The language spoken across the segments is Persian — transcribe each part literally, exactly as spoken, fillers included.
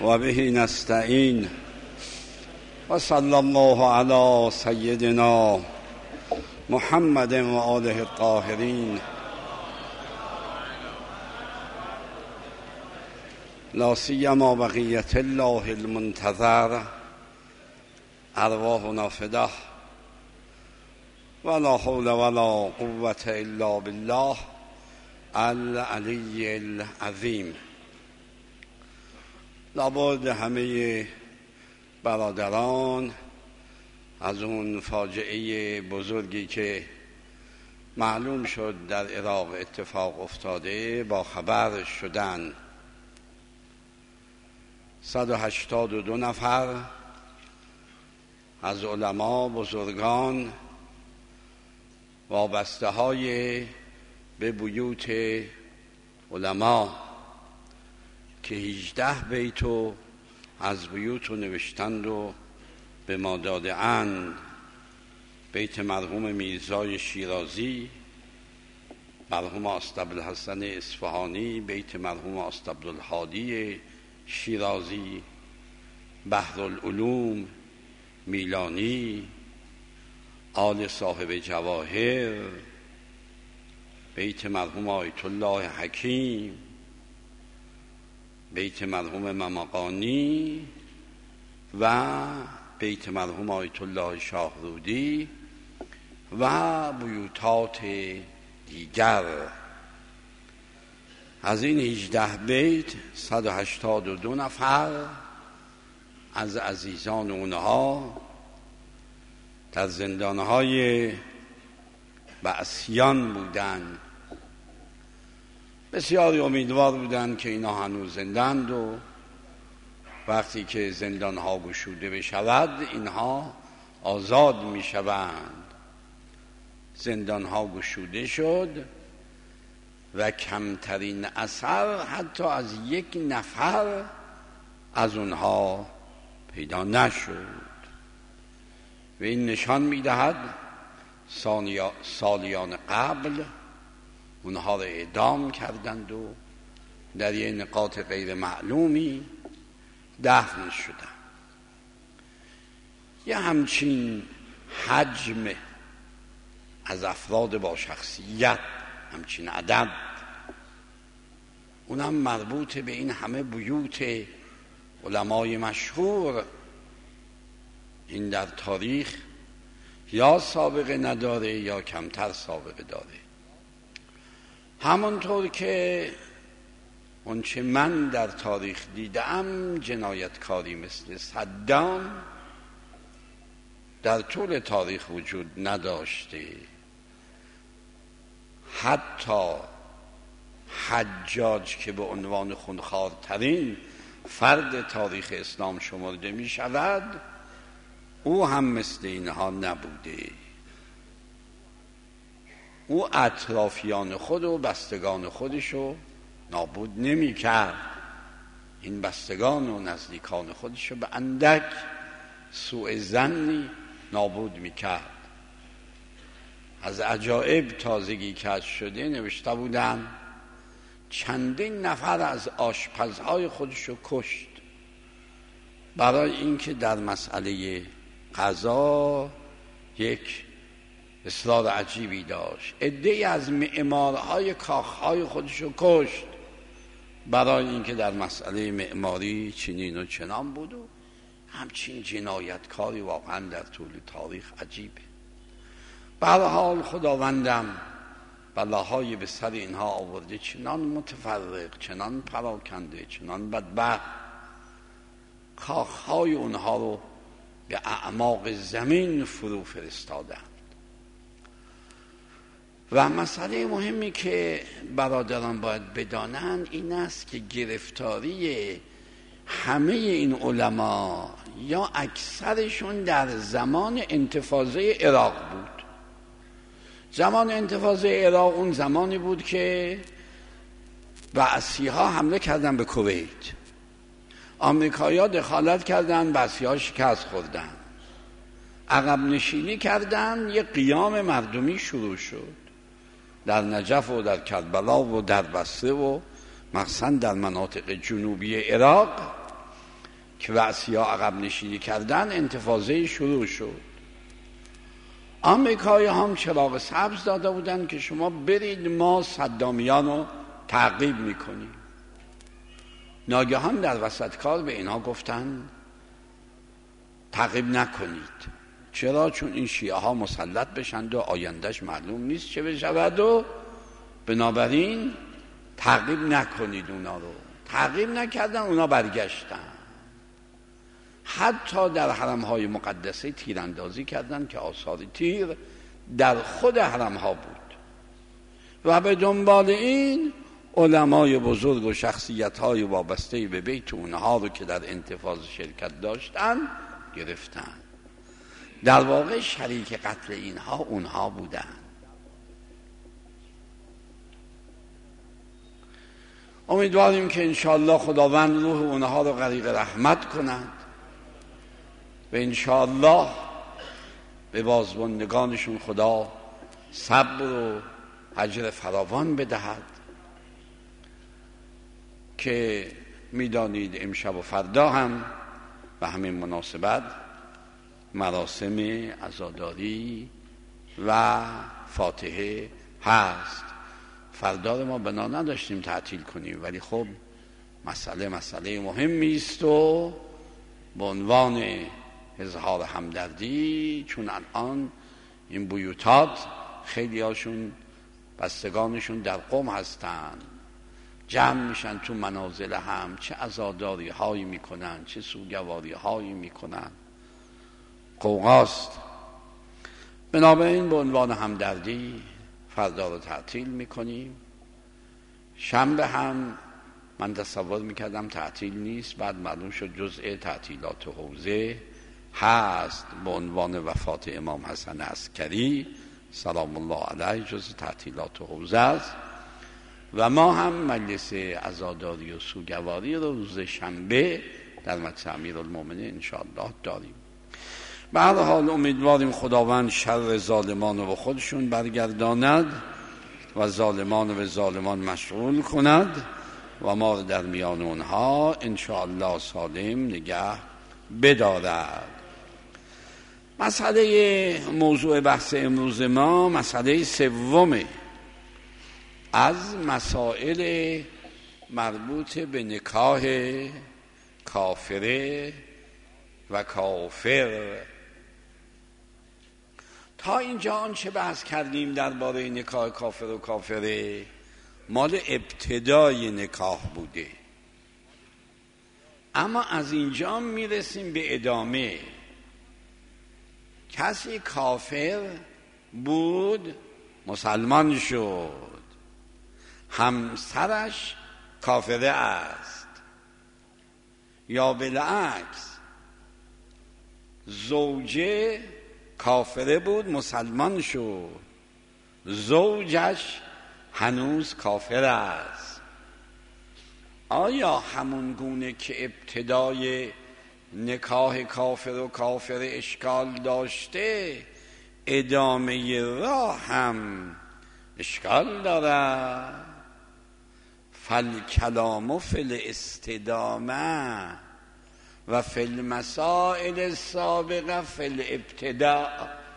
و به نستعین و صلی الله علی سیدنا محمد و آله الطاهرین لا سیما بقیت الله المنتظر ارواحنا فداه ولا حول ولا قوة الا بالله العلی العظیم. لابد همه برادران از اون فاجعه بزرگی که معلوم شد در عراق اتفاق افتاده با خبر شدن. صد و هشتاد و دو نفر از علما بزرگان وابسته های به بیوت علما که هجده بیتو از بیوتو نوشتند و به ما داده اند. بیت مرحوم میرزای شیرازی، مرحوم آستابالحسن اصفهانی، بیت مرحوم آستابالهادی شیرازی، بحرالعلوم میلانی، آل صاحب جواهر، بیت مرحوم آیت الله حکیم، بیت مرحوم ممقانی و بیت مرحوم آیت الله شاهرودی و بیوتات دیگر. از این هجده بیت صد و هشتاد و دو نفر از عزیزان اونها در زندانهای بعثیان بودن. بسیاری امیدوار بودند که اینا هنوز زندند و وقتی که زندانها گشوده بشود اینها آزاد می شوند. زندانها گشوده شد و کمترین اثر حتی از یک نفر از اونها پیدا نشد و این نشان می دهد سالیان قبل اونها را اعدام کردند و در یه نقاط غیر معلومی دفن شدند. یه همچین حجم از افراد با شخصیت، همچین عدد، اونم مربوط به این همه بیوت علمای مشهور، این در تاریخ یا سابقه نداره یا کمتر سابقه داره. همانطور که اونچه من در تاریخ دیدم جنایتکاری مثل صدام در طول تاریخ وجود نداشته. حتی حجاج که به عنوان خونخوارترین فرد تاریخ اسلام شمرده می شود، او هم مثل اینها نبوده. او اطرافیان خود و بستگان خودشو نابود نمی کرد. این بستگان و نزدیکان خودشو به اندک سوء ظنی نابود می کرد. از عجایب تازگی کشف شده نوشته بودن چندین نفر از آشپزهای خودشو کشت برای اینکه در مسئله غذا یک اصرار عجیبی داشت. عده‌ای از معمارهای کاخهای خودشو کشت برای اینکه در مسئله معماری چنین و چنان بود. و همچین جنایتکاری واقعا در طول تاریخ عجیبه. به هر حال خداوندم بلاهای به سر اینها آورده، چنان متفرق، چنان پراکنده، چنان بدبخت. کاخهای اونها رو به اعماق زمین فرو فرستادند. و مسئله مهمی که برادران باید بدانند این است که گرفتاری همه این علما یا اکثرشون در زمان انتفاضه عراق بود. زمان انتفاضه عراق اون زمانی بود که بعثی ها حمله کردن به کویت، آمریکایی ها دخالت کردن، بعثی ها شکست خوردن، عقب نشینی کردن، یه قیام مردمی شروع شد در نجف و در کربلا و در بصره و مخصوصا در مناطق جنوبی عراق. که وعثی‌ها عقب نشینی کردن، انتفاضه شروع شد. آمریکایی هم چراغ سبز داده بودن که شما برید، ما صدامیان رو تعقیب میکنیم. ناگهان در وسط کار به اینها گفتن تعقیب نکنید. چرا؟ چون این شیعه ها مسلط بشند و آیندهش معلوم نیست چه بشود و بنابراین تعقیب نکنید اونا رو. تعقیب نکردن، اونا برگشتن. حتی در حرم‌های مقدسه تیراندازی کردند که آثار تیر در خود حرم‌ها بود و به دنبال این علمای بزرگ و شخصیت‌های وابسته به بیت اونها رو که در انتفاض شرکت داشتن گرفتن. در واقع شریک قتل اینها اونها بودن. امیدواریم که انشاءالله خداوند روح اونها رو غریق رحمت کند و انشاءالله به بازماندگانشون خدا صبر و اجر فراوان بدهد که میدانید امشب و فردا هم به همین مناسبت مراسم عزاداری و فاتحه هست. فردا رو ما بنا نداشتیم تعطیل کنیم، ولی خب مسئله مسئله مهمی است و به عنوان اظهار همدردی، چون الان این بیوتات خیلی هاشون بستگانشون در قم هستن، جمع میشن تو منازل هم، چه عزاداری هایی میکنن، چه سوگواری هایی میکنن، قوقاست. بنابراین به عنوان همدردی فردا رو تعطیل میکنیم. شنبه هم من تصور میکردم تعطیل نیست، بعد معلوم شد جزء تعطیلات حوزه هست به عنوان وفات امام حسن عسکری سلام الله علیه، جزء تعطیلات حوزه است و ما هم مجلس عزاداری و سوگواری رو روز شنبه در مسجد امیرالمومنین انشاءالله داریم. به هر حال امیدواریم خداوند شر ظالمان رو به خودشون برگرداند و ظالمان رو به ظالمان مشغول کند و ما در میان اونها انشاءالله سالم نگه بدارد. مسئله موضوع بحث امروز ما مسئله سومه از مسائل مربوط به نکاح کافره و کافر. تا اینجا آنچه بحث کردیم درباره نکاح کافر و کافره مال ابتدای نکاح بوده، اما از اینجا میرسیم به ادامه. کسی کافر بود مسلمان شد، همسرش کافره است، یا بالعکس زوجه کافره بود مسلمان شد، زوجش هنوز کافر است. آیا همون گونه که ابتدای نکاح کافر و کافر اشکال داشته ادامه راه هم اشکال دارد؟ فالکلام فی الاستدامه و فی المسائل السابقه فی الابتداء.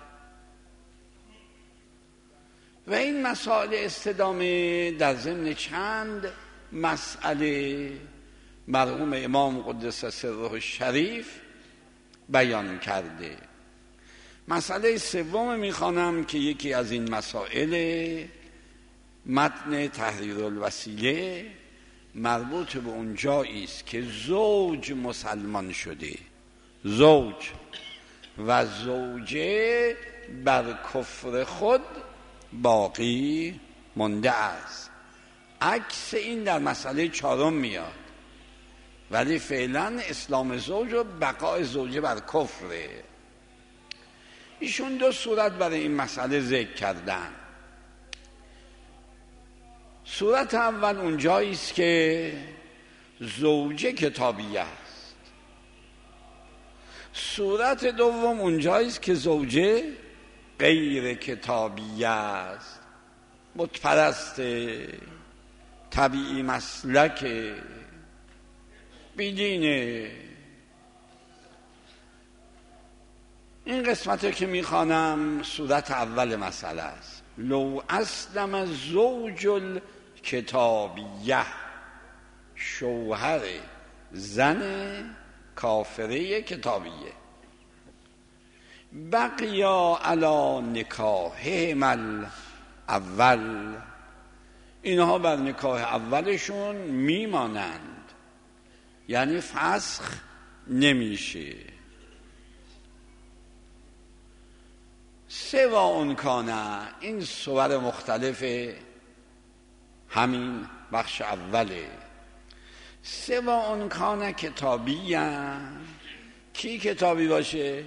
و این مسائل استدامه در ضمن چند مسئله مرحوم امام قدس سره الشریف بیان کرده. مسئله سوم میخوانم که یکی از این مسائل متن تحریر الوسیله مربوط به اون جایی است که زوج مسلمان شده، زوج و زوجه بر کفر خود باقی مانده است. عکس این در مسئله چهارم میاد، ولی فعلا اسلام زوج و بقای زوجه بر کفره. ایشون دو صورت برای این مسئله ذکر کردن. صورت اول اونجایی است که زوجه کتابی است. صورت دوم اونجایی است که زوجه غیر کتابی است، بتپرست، طبیعی مسلک، بیدینه. این قسمت که میخوانم صورت اول مسئله است. لو اسلم زوج الکتابیه، شوهر زن کافره کتابیه، بقیا علی نکاحهم الاول، اینها بر نکاح اولشون میمانند، یعنی فسخ نمیشه. سوا اون کانه، این صور مختلف همین بخش اوله. سوا اون کانه کتابی هم. کی کتابی باشه؟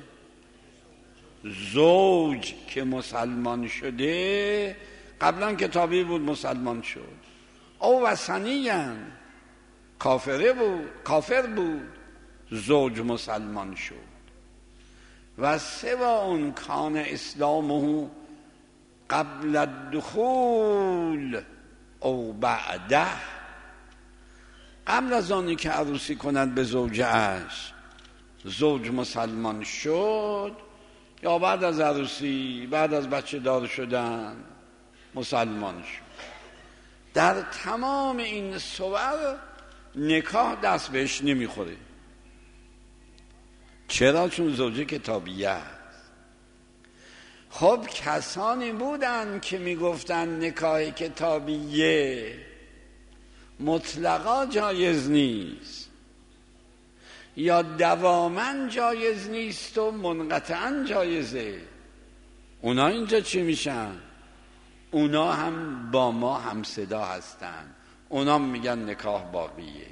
زوج که مسلمان شده، قبلا کتابی بود مسلمان شد. او وثنی هم، کافره بود، کافر بود، زوج مسلمان شد. و سوا اون کان اسلامه قبل الدخول او بعده، قبل از آنی که عروسی کند به زوجش زوج مسلمان شد، یا بعد از عروسی، بعد از بچه دار شدن مسلمان شد، در تمام این صور نکاح دست بهش نمیخوره. چرا؟ چون زوجه کتابیه است. خب کسانی بودن که میگفتن نکاح کتابیه مطلقا جایز نیست، یا دواما جایز نیست و منقطعا جایزه. اونا اینجا چی میشن؟ اونا هم با ما هم صدا هستن. اونا میگن نکاح باقیه،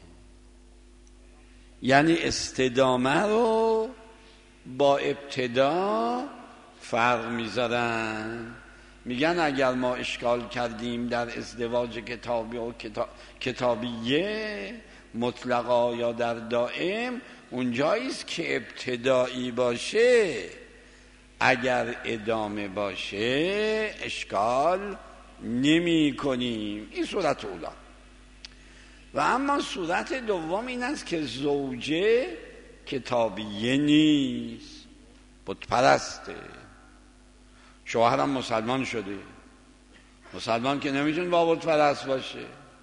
یعنی استدامه رو با ابتدا فرق میذارن. میگن اگر ما اشکال کردیم در ازدواج کتابی و کتابیه مطلقا یا در دائم، اونجاییست که ابتدایی باشه، اگر ادامه باشه اشکال نمی کنیم. این صورت اولا. و اما صورت دوم این است که زوجه کتابیه نیست، بت پرسته. شوهرم مسلمان شده، مسلمان که نمیتونه با بت پرست باشه.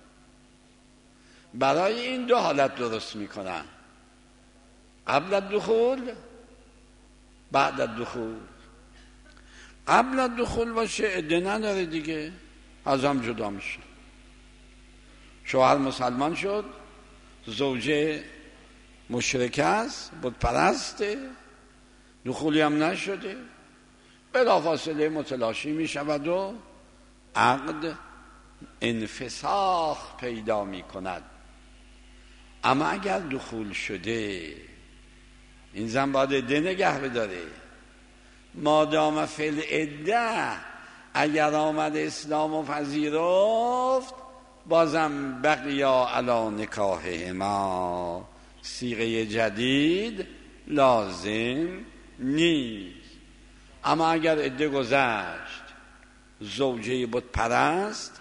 برای این دو حالت درست میکنن، قبل الدخول، بعد الدخول. قبل الدخول باشه عده نداره دیگه، از هم جدا میشه. شوهر مسلمان شد، زوجه مشرکه است، بت پرسته، دخولی هم نشده، بلافاصله متلاشی می شود و عقد انفساخ پیدا می کند. اما اگر دخول شده، این زن باید عده نگه بداره. مادام فی العده، اگر آمد اسلام و پذیرفت، بازم بقیا علی نکاحهما، صیغه جدید لازم نیست. اما اگر عده گذشت، زوجه بت پرست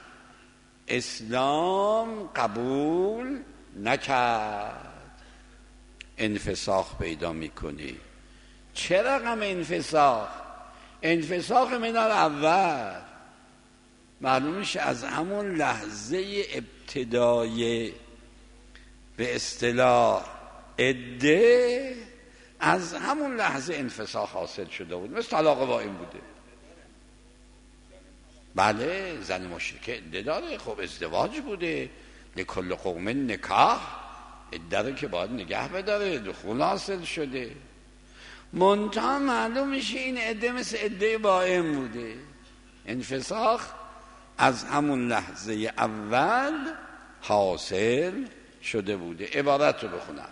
اسلام قبول نکرد، انفساخ پیدا میکنی. چه رقم انفساخ؟ انفساخ من اول معلوم میشه از همون لحظه ابتدای به اصطلاح عده، از همون لحظه انفساخ حاصل شده بود، مثل طلاق وایم بوده. بله زن مشرکه عده داره، خب ازدواج بوده، لکل قوم نکاح، عده رو که باید نگه بداره، دخول حاصل شده. منتها معلوم میشه این عده مثل عده وایم بوده. انفساخ از همون لحظه اول حاصل شده بوده. عبارت رو بخونم.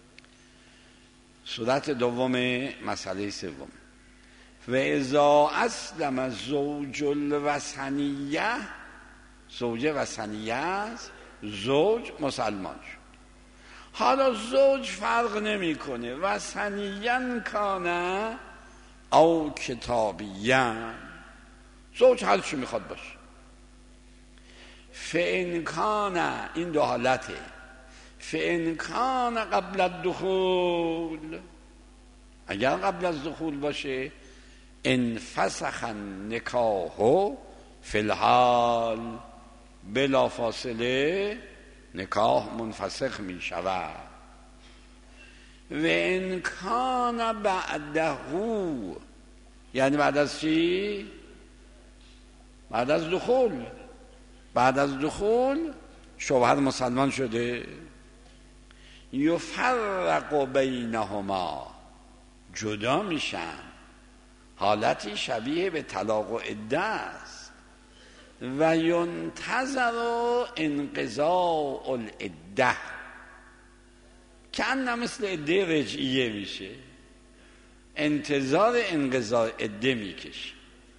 صورت دوم مسئله سوم، و اذا اسلم زوج الوثنیه، زوج وثنیه است، زوج مسلمان شد. حالا زوج فرق نمیکنه وثنیاً کانه او کتابیاً، زوج هر چی میخواد باشه. فإن کان، این دو حالته، فإن کان قبل الدخول، اگر قبل از دخول باشه انفسخ النکاح فی الحال، بلا فاصله نکاح منفسخ می شود. و ان کان بعده، یعنی بعد از چی؟ بعد از دخول. بعد از دخول شوهر مسلمان شده، یفرق بینهما، جدا میشن، حالتی شبیه به طلاق و عده است. و ینتظر انقضاء العده، کأن مثل عده رجعیه میشه، انتظار انقضاء عده میکشه.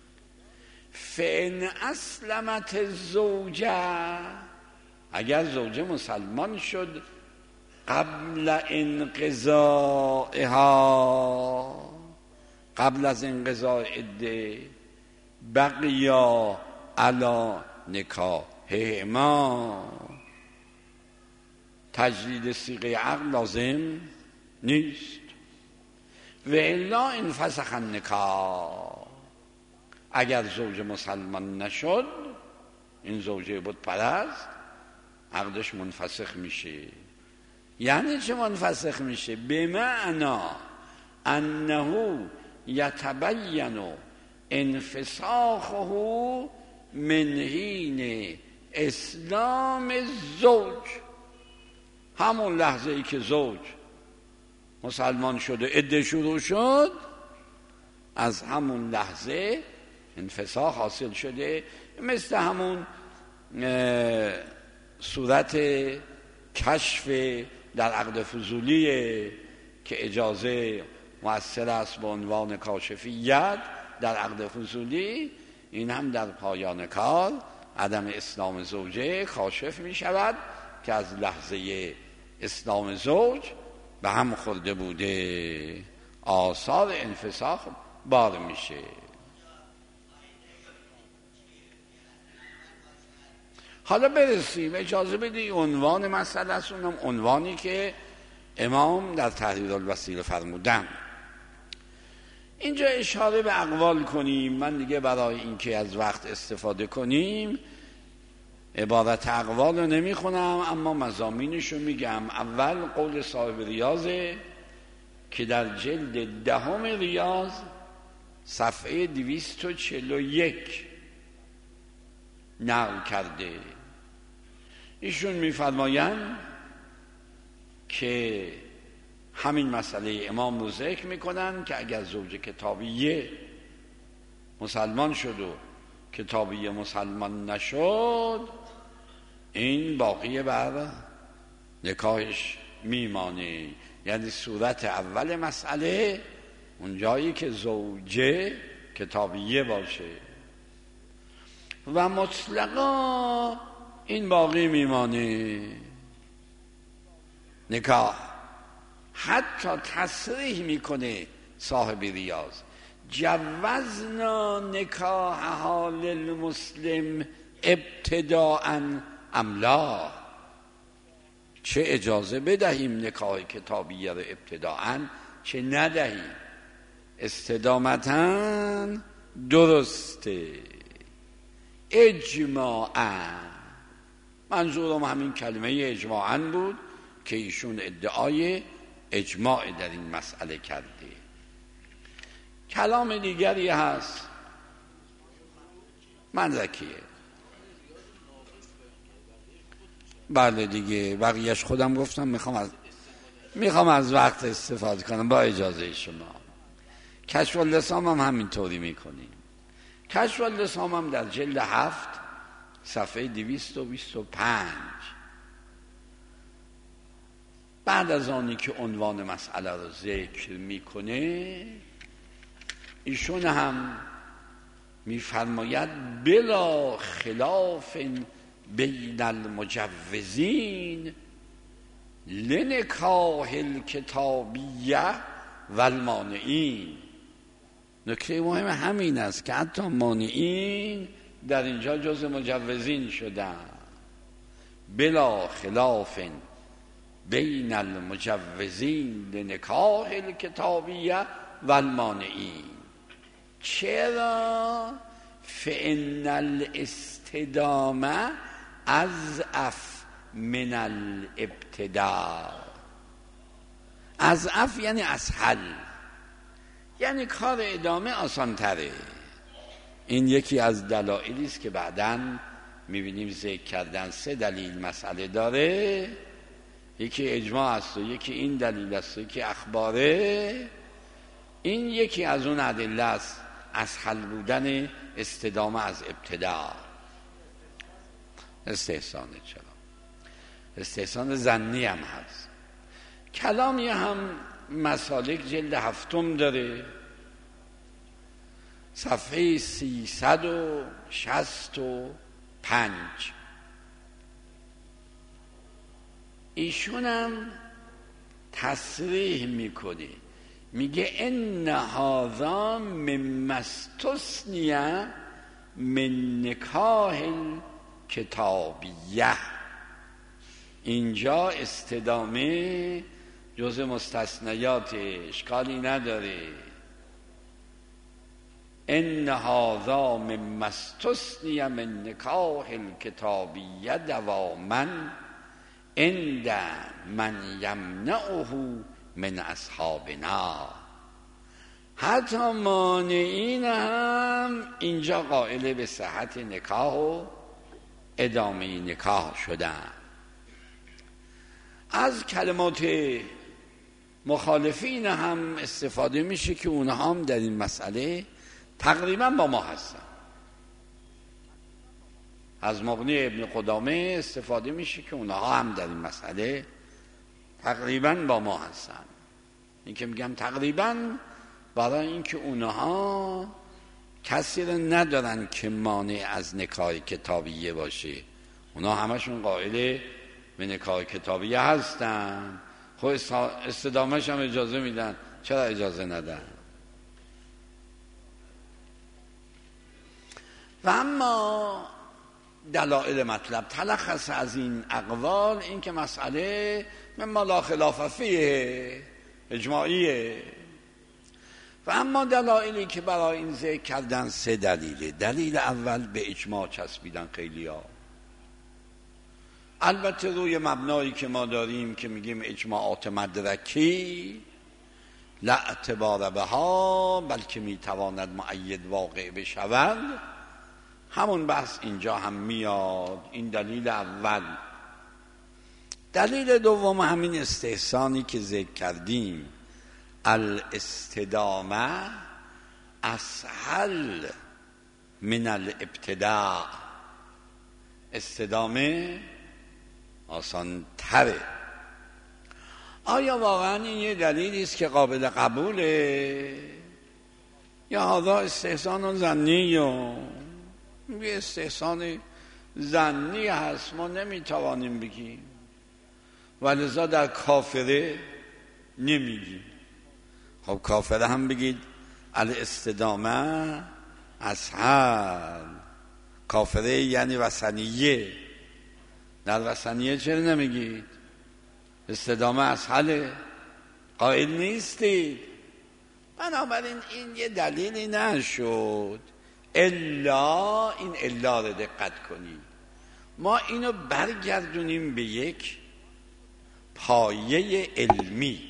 فإن اسلمت الزوجه، اگر زوجه مسلمان شد قبل انقضائها، قبل از انقضاء عده، بقیا علی نکاحهما، تجدید صیغه عقد لازم نیست. و الا انفسخ النکاح، اگر زوج مسلمان نشد، این زوجه بت پرست، عقدش منفسخ میشه. یعنی چه منفسخ میشه؟ به معنا انه یتبین انفساخه من حین اسلام زوج، همون لحظه ای که زوج مسلمان شده عده شروع شد، از همون لحظه انفساخ حاصل شده. مثل همون صورت کشف در عقد فضولیه که اجازه مؤثر است به عنوان کاشفیت در عقد فضولی، این هم در پایان کار عدم اسلام زوجه کاشف می شود که از لحظه اسلام زوج به هم خورده بوده، آثار انفساخ بار میشه. حالا برسیم، اجازه بدی عنوان مسئله است، اونم عنوانی که امام در تحریر الوسیله فرمودن. اینجا اشاره به اقوال کنیم. من دیگه برای اینکه از وقت استفاده کنیم عبارت اقوال رو نمی خونم، اما مضامینش رو میگم. اول قول صاحب ریاضه که در جلد دهم ریاض صفحه دویست و چهل و یک نقل کرده. ایشون میفرمایند که همین مسئله امام رو ذکر میکنن که اگر زوج کتابیه مسلمان شد و کتابیه مسلمان نشد، این باقی بر نکاحش میمانه. یعنی صورت اول مسئله اون جایی که زوجه کتابیه باشه و مطلقا این باقی میمانه نکاح. حتی تصریح میکنه صاحب ریاض جوزنا نکاح حال المسلم ابتداء املا، چه اجازه بدهیم نکاح کتابیه رو ابتداء، چه ندهیم. استدامتا درسته، اجماعا. منظورم همین کلمه اجماعا بود که ایشون ادعای اجماع در این مسئله کرده. کلام دیگری هست من ذکیه، بله دیگه بقیهش خودم گفتم. میخوام از میخوام از وقت استفاده کنم با اجازه شما. کشف اللسان هم همینطوری میکنیم. کشف اللسان هم در جلد هفت صفحه دویست و بیست و پنج بعد از آنی که عنوان مسئله رو ذکر میکنه، ایشون هم میفرماید بلا خلاف بین المجوزین لنکاح الکتابیه و المانعین. نکته مهم همین است که حتی مانعین در اینجا جز مجوزین شدن. بلا خلاف بین المجوزین لنکاح الکتابیه و المانعین. چرا؟ فإن الاستدامه اضعف من الابتداء. اضعف یعنی اسهل، یعنی کار ادامه آسان تره. این یکی از دلایلی است که بعداً میبینیم ذکر کردن سه دلیل مسئله داره، یکی اجماع است و یکی این دلیل است و یکی اخباره. این یکی از اون ادله است، اسهل بودن استدامه از ابتدا. استحسانه، چرا؟ استحسان ظنی هم هست. کلامی هم مسالک جلد هفتم داره، صفحه سیصد و شصت و پنج. ایشون هم تصریح میکنه، میگه ان هذا مما استثنی من نکاح کتابیه. اینجا استدامه جز مستثنیات، اشکالی نداره. ان هذا مما استثنی من نکاح الکتابیه دواما عند من یمنعه من اصحابنا. حتی مانعین هم اینجا قائل به صحت نکاح و ادامه نکاح شدن. از کلمات مخالفین هم استفاده میشه که اونها هم در این مسئله تقریبا با ما هستن. از مغنی ابن قدامه استفاده میشه که اونها هم در این مسئله تقریبا با ما هستن. این که میگم تقریبا برای اینکه اونها کسی رو ندارن که مانع از نکاح کتابیه باشه، اونها همشون قائل به نکاح کتابیه هستن. خب استدامهش هم اجازه میدن، چرا اجازه ندن؟ و اما دلائل مطلب تلخص از این اقوال این که مسئله مما لا خلاف فیه، اجماعیه. و اما دلایلی که برای این ذکر کردن سه دلیله. دلیل اول به اجماع چسبیدن خیلیا، البته روی مبنایی که ما داریم که میگیم اجماعات مدرکی لا اعتبار بها، بلکه میتواند مؤید واقع بشود. همون بحث اینجا هم میاد. این دلیل اول. دلیل دوم همین استحسانی که ذکر کردیم، الاستدامه اسهل من الابتداء. استدامه آسان تره. آیا واقعا این یه دلیلی است که قابل قبوله یا هذا استحسان ظنی؟ یه استحسان ظنی هست، ما نمیتوانیم بگیم، ولذا در کافره نمیگیم. خب کافره هم بگید الاستدامه اسهل. کافره یعنی وثنیه، در وثنیه چرا نمیگید استدامه اسهله؟ قائل نیستید. بنابراین این یه دلیلی نشد. الا این الا رو دقت کنید، ما اینو برگردونیم به یک پایه علمی.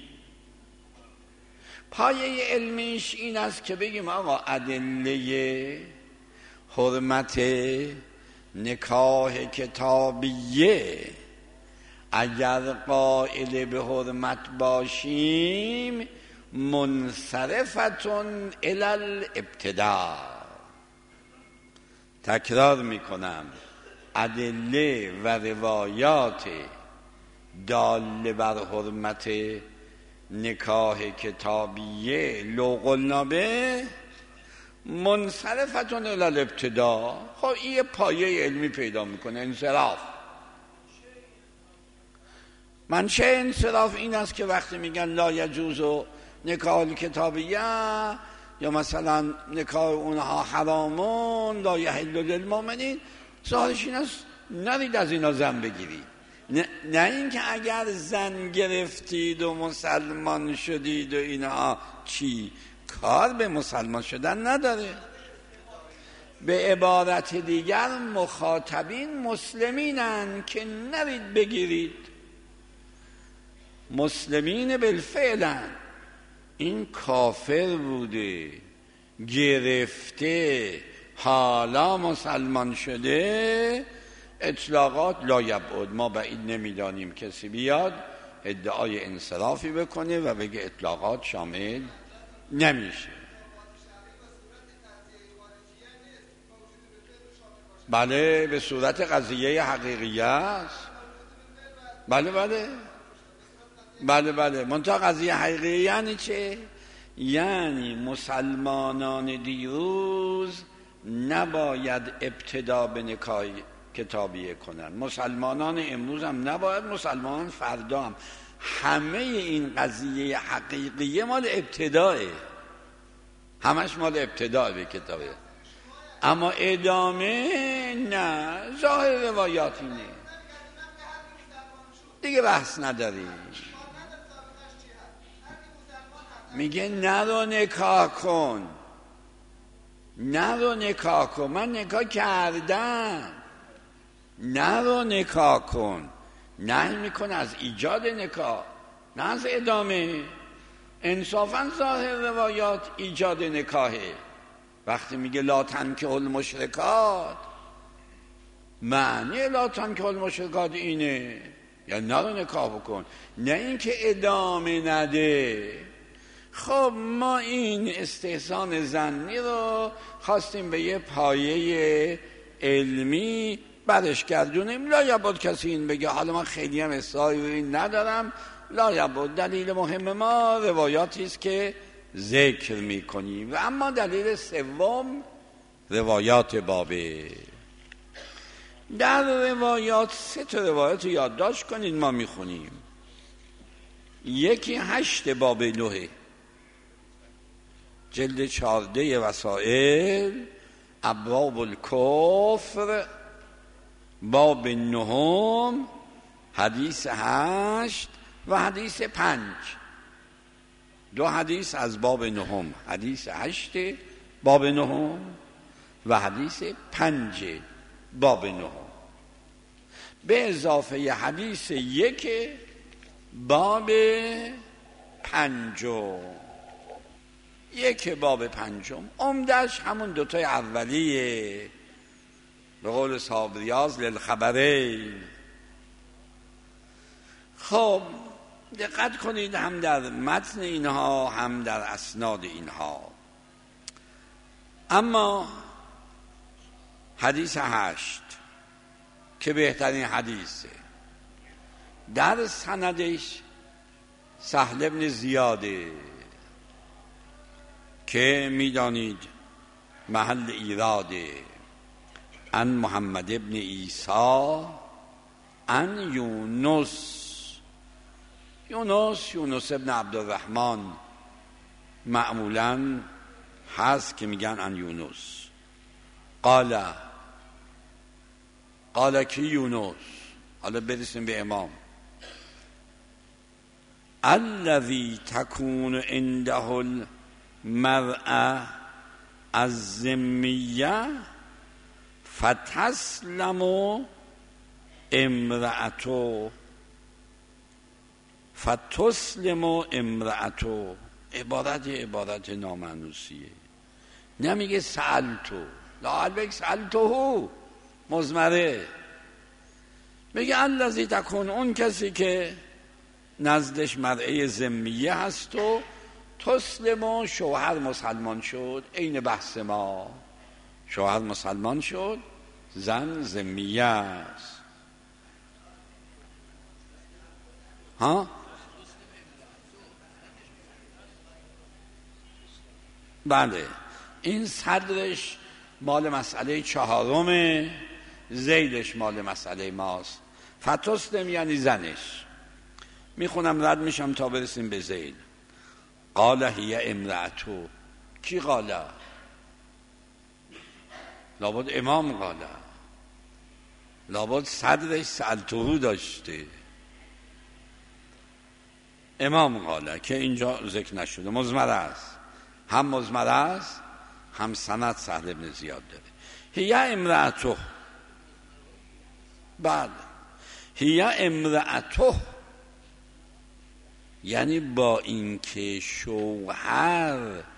پایه علمیش این است که بگیم آقا ادله حرمت نکاح کتابیه اگر قائل به حرمت باشیم منصرفتون الی الابتداء. تکرار میکنم، ادله و روایات داله بر حرمت نکاح کتابیه لو قلنا به منصرفتون الی الابتداء. خب این پایه علمی پیدا میکنه، انصراف. منشأ انصراف این است که وقتی میگن لا یجوز نکاح کتابیه یا مثلا نکاح اونها حرامون لا یحل للمؤمنین، ظاهرش این است نرید از اینا زن بگیرید. نه, نه این که اگر زن گرفتید و مسلمان شدید و اینا چی کار به مسلمان شدن نداره. به عبارت دیگر مخاطبین مسلمینن که نرید بگیرید، مسلمین بالفعلن. این کافر بوده گرفته حالا مسلمان شده، اطلاقات لا یبعد، ما بعید نمیدانیم کسی بیاد ادعای انصرافی بکنه و بگه اطلاقات شامل نمیشه. بله به صورت قضیه حقیقیه است. بله بله بله بله منتها قضیه حقیقیه یعنی چه؟ یعنی مسلمانان دیروز نباید ابتدا به نکاح کتابیه کنن، مسلمانان امروز هم نباید، مسلمانان فردا هم. همه این قضیه حقیقیه مال ابتداه، همش مال ابتدا به کتابه، اما ادامه نه. ظاهر روایات اینه دیگه، بحث نداریم. میگه نرو نکاح کن، نرو نکاح کن، من نکاح کردم، نرو نکاح کن. نهی میکنه از ایجاد نکاح، نه از ادامه. انصافا ظاهر روایات ایجاد نکاحه. وقتی میگه لا تنکحوا المشرکات، معنی لا تنکحوا المشرکات اینه، یعنی نرو نکاح بکن، نه اینکه ادامه نده. خب ما این استحسان ظنی رو خواستیم به یه پایه علمی برش گردونیم. لا یبعد کسی این بگه حالا من خیلی هم اصراری این ندارم، لا یبعد. دلیل مهم ما روایاتی است که ذکر میکنیم. و اما دلیل سوم روایات بابه. در روایات سه تا روایات رو یادداشت کنید، ما میخونیم. یکی هشت باب نوه جلد چارده وسائل، ابواب الکفر، باب نهم، حدیث هشت و حدیث پنج. دو حدیث از باب نهم، حدیث هشت باب نهم و حدیث پنج باب نهم، به اضافه حدیث یک باب پنجم. یک باب پنجم عمدش همون دوتای اولیه، به قول صاحب ریاض للخبرین. خب دقت کنید، هم در متن اینها هم در اسناد اینها. اما حدیث هشت که بهترین حدیثه، در سندش سهل ابن زیاده که میدانید محل ایراده، ان محمد ابن عیسی ان یونس، یونس یونس ابن عبدالرحمن معمولاً هست که میگن ان یونس. قال قال کی یونس. حالا برسیم به امام. الذی تکون عنده المرأة الذمیه فتسلم امرأته فتسلم امرأته. عبارت عبارت نامانوسیه، نمیگه سألتو، لا البک سألتو مزمره، میگه الذی تکون، اون کسی که نزدش مرعه ذمیه هست و تسلم، شوهر مسلمان شد. عین بحث ما، شوهر مسلمان شد، زن ذمیه است. ها بله، این صدرش مال مسئله چهارمه، زیدش مال مسئله ماست. فتسلم یعنی زنش. میخونم رد میشم تا برسیم به زید. قال هی امرأتو. کی قاله؟ لابد امام قاله، لابد صدرش سألتهو داشته. امام قاله که اینجا ذکر نشده، مزمره است. هم مضمر است هم سند سهل بن زیاد داره. هی امرأته، بعد هی امرأته یعنی با اینکه شوهر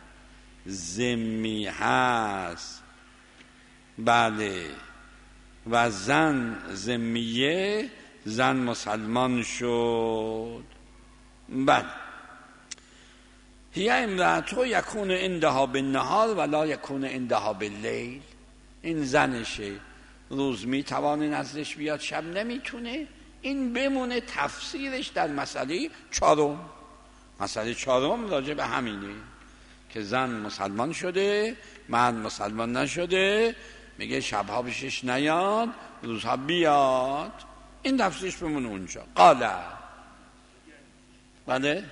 ذمی هست بله و زن ذمیه، زن مسلمان شد. بله هی امرأته یکون عندها بالنهار ولا یکون عندها باللیل، این زنشه، روز میتوانه نزدش بیاد شب نمیتونه. این بمونه تفسیرش در مسئله چهارم. مسئله چهارم راجع به همینه که زن مسلمان شده مرد مسلمان نشده، میگه شبها بشش نیاد روزها بیاد. این تفسیرش بمونه اونجا. قاله بله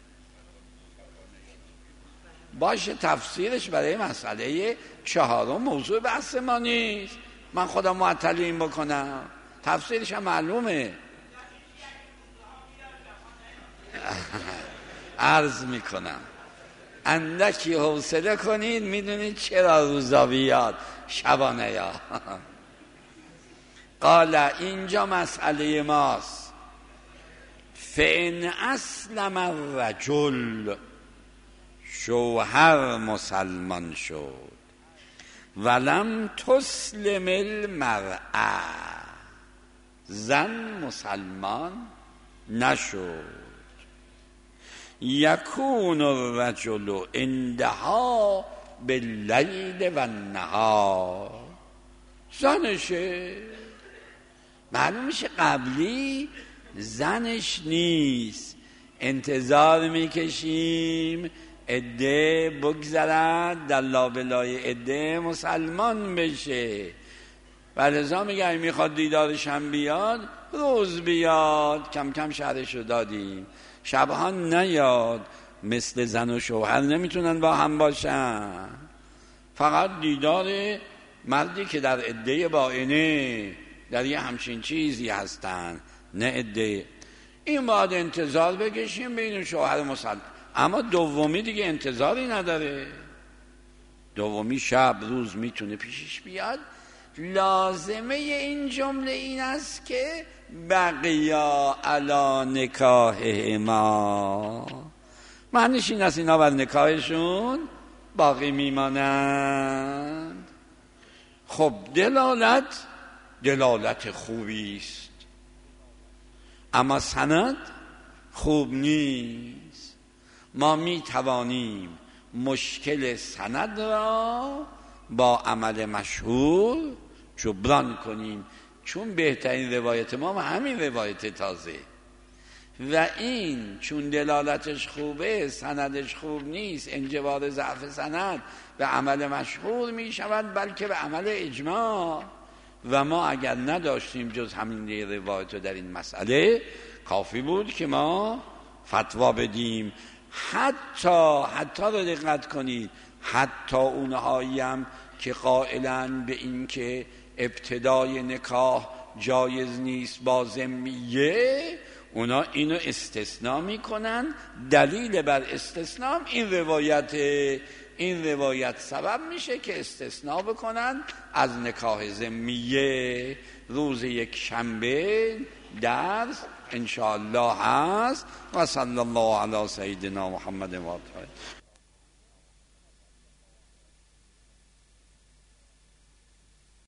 باشه، تفسیرش برای مسئله چهارم موضوع بحث ما نیست، من خودم معطل این بکنم، تفسیرش هم معلومه. عرض میکنم اندکی حوصله کنید، میدونید چرا روزا بیاد شبا نیاد. قال اینجا مسئله ماست. فان اسلم الرجل، شوهر مسلمان شد، ولم تسلم المرأة، زن مسلمان نشد، یکون الرجل عندها باللیل و النهار، زنشه، معلوم میشه قبلی زنش نیست، انتظار میکشیم عده بگذرد در لابلای عده مسلمان بشه، ولذا میگه میخواد دیدارش هم بیاد روز بیاد، کم کم شرش رو دادیم، شبها نیاد. مثل زن و شوهر نمیتونن با هم باشن، فقط دیدار مردی که در عده باینه در یه همچین چیزی هستن، نه عده. این باید انتظار بکشیم بین شوهر مسلمان. اما دومی دیگه انتظاری نداره، دومی شب روز میتونه پیشش بیاد. لازمه این جمله این است که بقیا علی نکاح ما، معنیش این است اینا بر نکاحشون باقی میمانند. خب دلالت دلالت خوبی است، اما سند خوب نیست. ما می توانیم مشکل سند را با عمل مشهور جبران کنیم، چون بهترین روایت ما همین روایت تازه، و این چون دلالتش خوبه سندش خوب نیست، انجبار ضعف سند به عمل مشهور می شود بلکه به عمل اجماع. و ما اگر نداشتیم جز همین روایت در این مسئله کافی بود که ما فتوا بدیم. حتی حتی رو دقت کنید، حتی اونهایی هم که قائلن به این که ابتدای نکاح جایز نیست با ذمیه، اونا اینو استثناء میکنن. دلیل بر استثناء این روایت، این روایت سبب میشه که استثناء بکنن از نکاح ذمیه. روز یک شنبه درس انشاءالله هست. و صلی الله علی سیدنا محمد و آله.